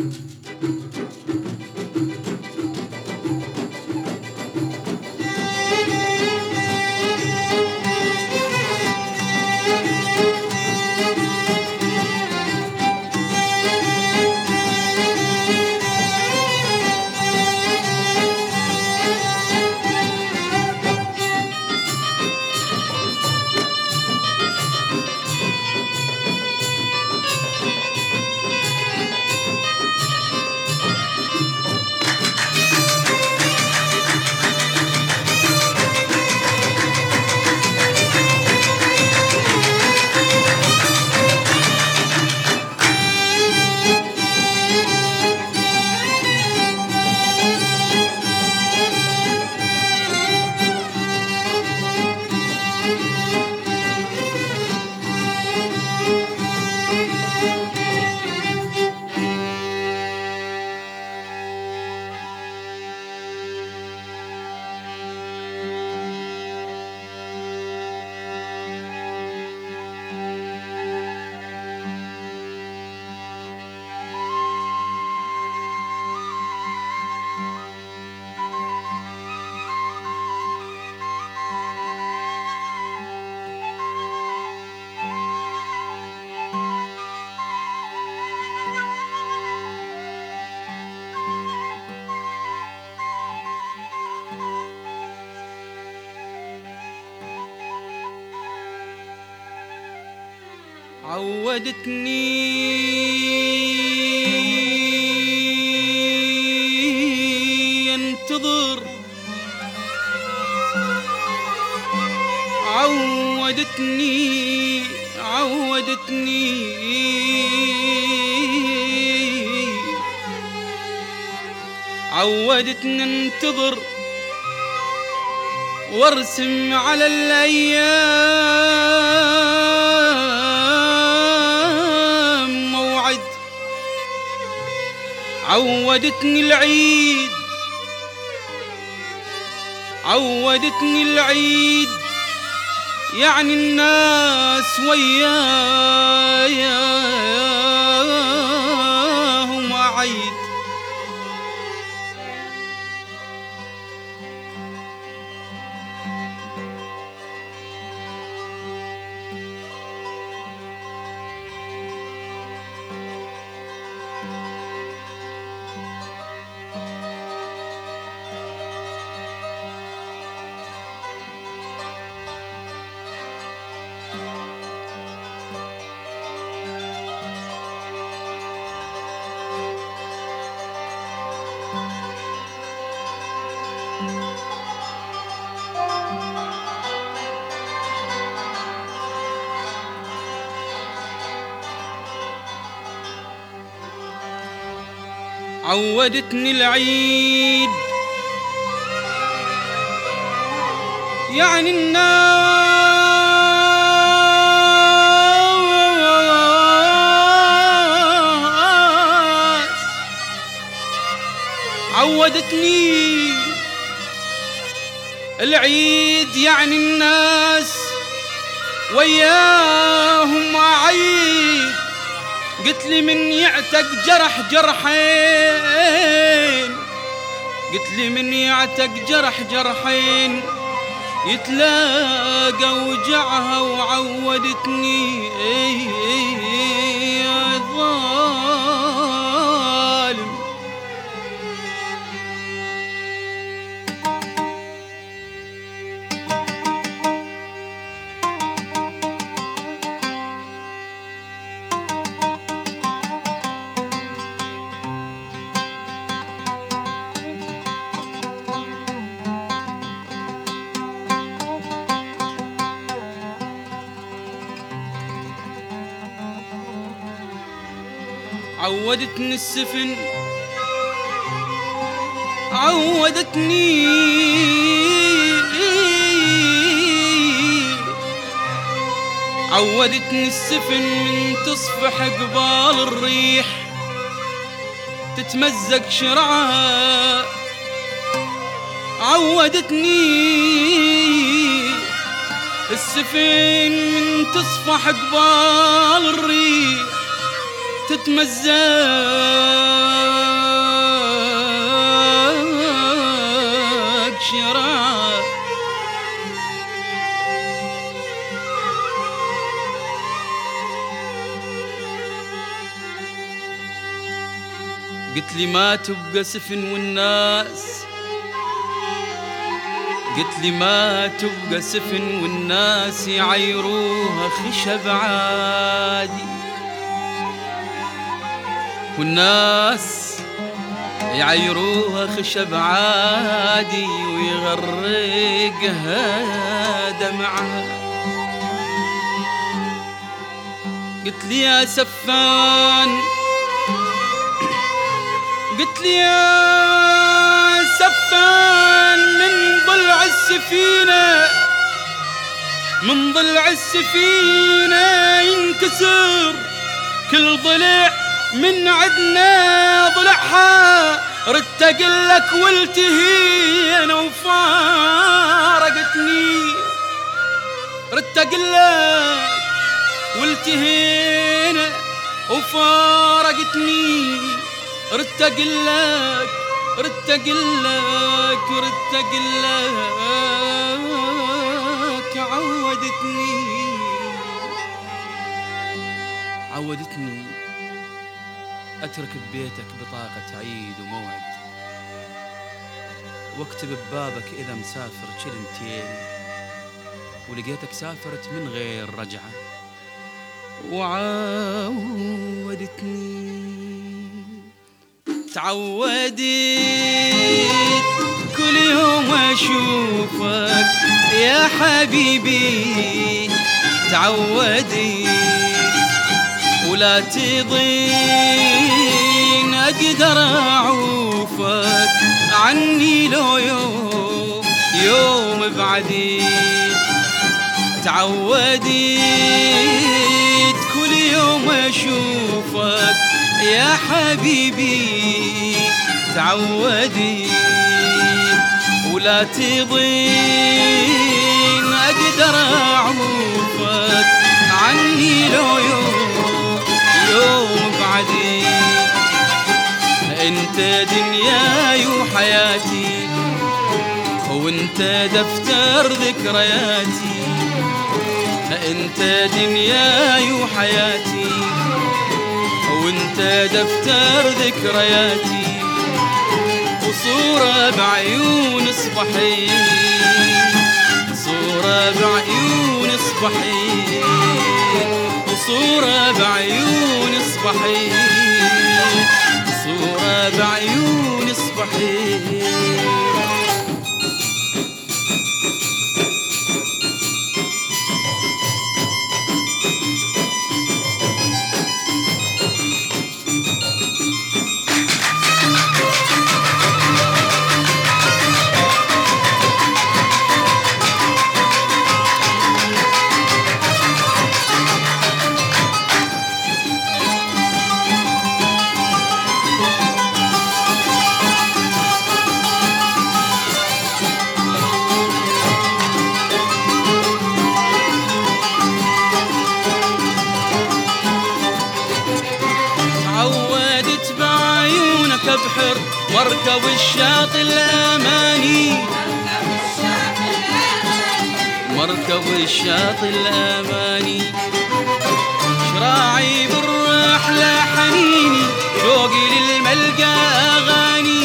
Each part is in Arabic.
عودتني ينتظر، عودتني عودتني انتظر وارسم على الأيام موعد. عودتني العيد، عودتني العيد، يعني الناس وياهم أعيد. عودتني العيد، يعني الناس. عودتني العيد، يعني الناس وياهم أعيد. قلت لي من يعتق جرح جرحين، قلت لي من يعتق جرح جرحين يتلاقى وجعها. وعودتني يا ظالم. عودتني السفن، عودتني عودتني السفن من تصفح قبال الريح تتمزق شرعها. عودتني السفن من تصفح قبال الريح تتمزق قلت لي ما تبقى سفن والناس، قلت لي ما تبقى سفن والناس يعيروها خشب عادي، والناس يعيروها خشب عادي ويغرقها دمعها. قلت لي يا سفان، قلت لي يا سفان من ضلع السفينة، من ضلع السفينة ينكسر كل ضلع من عدنا ضلعها، ردت اقلك والتهينا وفارقتني، ردت اقلك والتهينا وفارقتني، ردت اقلك ردت اقلك ردت اقلك عودتني اترك ببيتك بطاقة عيد وموعد، واكتب ببابك اذا مسافر كلمتين، ولقيتك سافرت من غير رجعة وعودتني. تعودت كل يوم اشوفك يا حبيبي، تعودت ولا تضين اقدر اعوفك عني لو يوم يوم بعدي. تعودت كل يوم اشوفك يا حبيبي، تعودت ولا تضين اقدر اعوفك عني لو يوم بعدي. انت دنياي وحياتي، وانت دفتر ذكرياتي، انت دنياي وحياتي، وانت دفتر ذكرياتي، وصورة بعيون صبحين، صورة بعيون صبحين، وصورة بعيون صبحين، صورة بعيون صبحين. بحر مركب الشاطئ الأماني، مركب الشاطئ الأماني، شراعي بالرحلة حنيني، شوقي للملقى أغاني،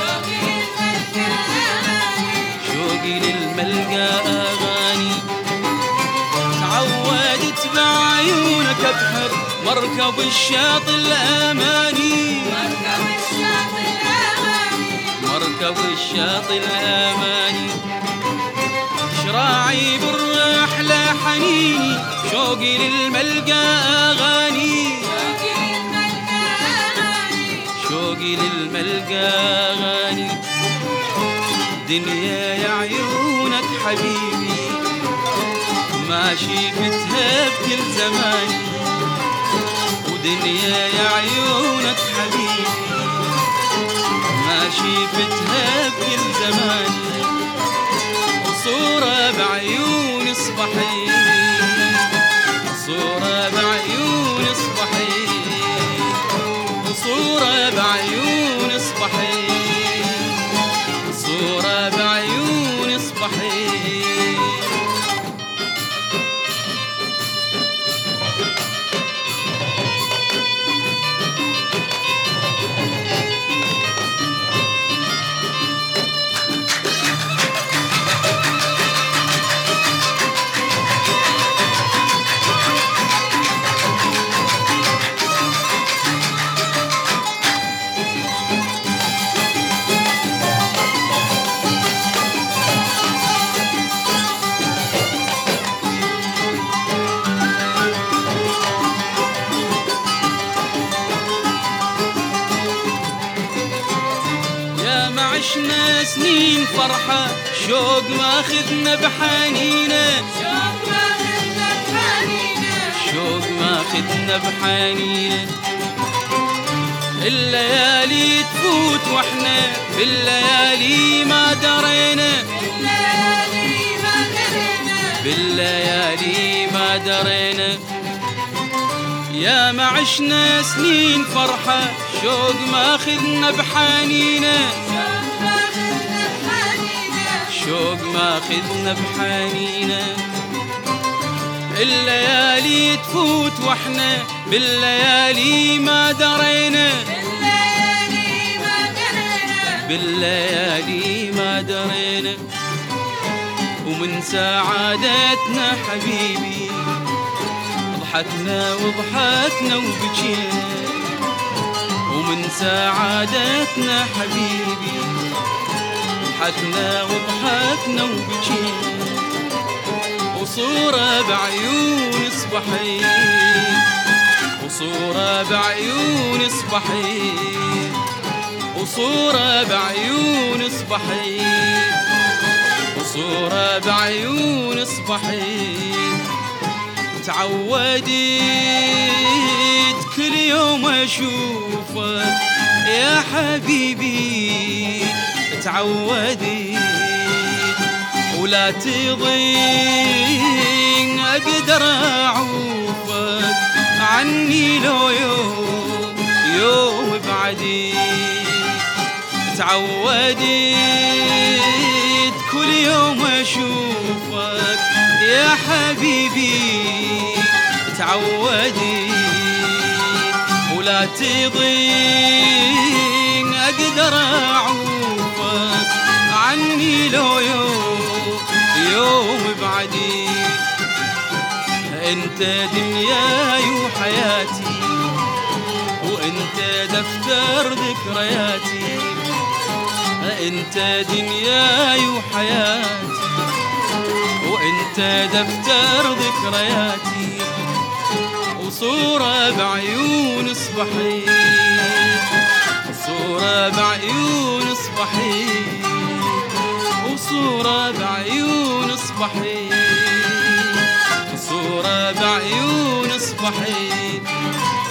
شوقي للملقى أغاني. تعودت بعيونك أبحر مركب الشاطئ الأماني، مركب الشاطئ الأماني، شراعي بالرحلة حنيني، شوقي للملقى أغاني، شوقي للملقى أغاني. دنيا يا عيونك حبيبي ما شفتها بكل زماني، ودنيا يا عيونك حبيبي ما شفتها بكل زماني، وصورة بعيون صبحين، صورة بعيون صبحين، وصورة بعيون صبحين، صورة بعيون صبحين. عشنا سنين فرحة شوق ماخذنا بحنينه، شوق ماخذنا بحنينه. الليالي تفوت واحنا بالليالي ما درينا، بالليالي ما درينا. يا ما عشنا سنين فرحة شوق ماخذنا بحنينه، شوق ماخذنا بحنينه. الليالي تفوت واحنا بالليالي ما درينا، بالليالي ما درينا. ومن سعادتنا حبيبي ضحكنا وضحكنا وبكينا، ومن سعادتنا حبيبي ضحكنا وضحكنا وبكينا. وصورة بعيون صبحيت، وصورة بعيون صبحيت، وصورة بعيون صبحيت، وصورة بعيون صبحيت. تعودت كل يوم أشوفك يا حبيبي، تعودت ولا تضيق أقدر أعوفك عني لو يوم يوم بعدي. تعودت كل يوم أشوفك يا حبيبي، تعودت ولا تضيق أقدر أعوفك عني لو يوم يوم بعدي. انت دنياي وحياتي، وانت دفتر ذكرياتي. انت دنياي وحياتي، وانت دفتر ذكرياتي. وصورة بعيون صبحيت، وصورة بعيون صبحيت، وصورة بعيون صبحيت، وصورة بعيون صبحيت.